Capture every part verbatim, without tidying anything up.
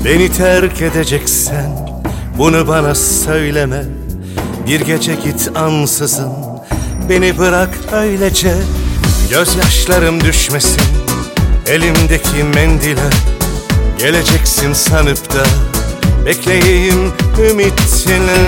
Beni terk edeceksen bunu bana söyleme. Bir gece git ansızın, beni bırak öylece. Gözyaşlarım düşmesin elimdeki mendile. Geleceksin sanıp da bekleyeyim ümitine.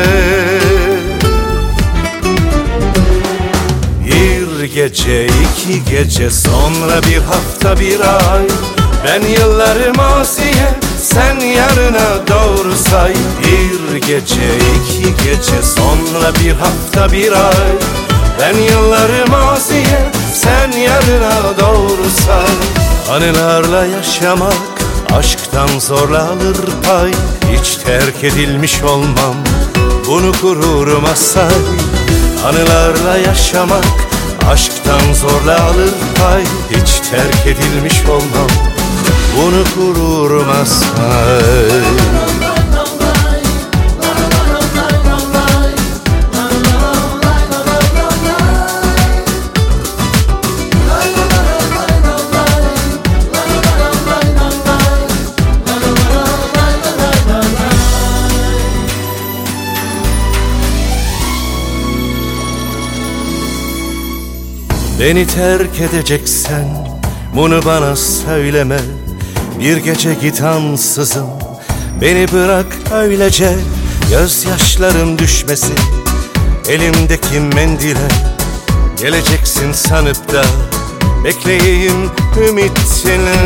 Bir gece, iki gece, sonra bir hafta, bir ay. Ben yılları maziye, sen yarına doğru say. Bir gece, iki gece, sonra bir hafta, bir ay. Ben yılları maziye, sen yarına doğru say. Anılarla yaşamak aşktan zorla alır pay. Hiç terk edilmiş olmam, bunu gururuma say. Anılarla yaşamak aşktan zorla alır pay. Hiç terk edilmiş olmam, bunu gururuma say. Beni terk edeceksen bunu bana söyleme. Bir gece git ansızın, beni bırak öylece. Gözyaşlarım düşmesin elimdeki mendile. Geleceksin sanıp da bekleyeyim ümitine.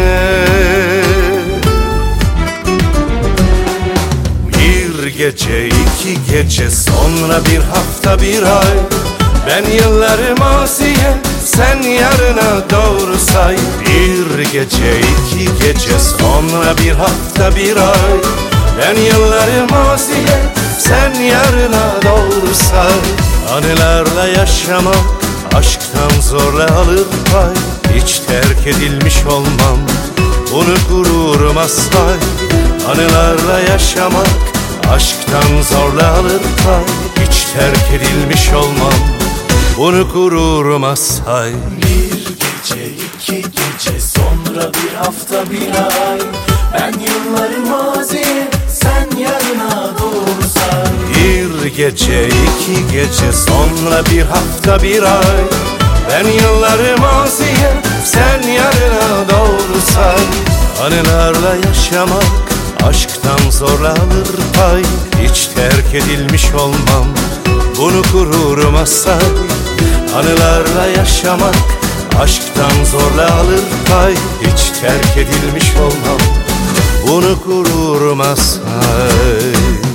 Bir gece, iki gece, sonra bir hafta, bir ay. Ben yılları maziye, sen yarına doğru say. Bir gece, iki gece, sonra bir hafta, bir ay. Ben yılları maziye, sen yarına doğru say. Anılarla yaşamak aşktan zorla alır pay. Hiç terk edilmiş olmam, bunu gururuma say. Anılarla yaşamak aşktan zorla alır pay. Hiç terk edilmiş olmam, bunu gururuma say. Bir gece, iki gece, sonra bir hafta, bir ay. Ben yılları maziye, sen yarına doğru say. Bir gece, iki gece, sonra bir hafta, bir ay. Ben yılları maziye, sen yarına doğru say. Anılarla yaşamak aşktan zorla alır pay. Hiç terk edilmiş olmam, bunu gururuma say. Anılarla yaşamak aşktan zorla alır pay. Hiç terk edilmiş olmam, bunu gururuma say.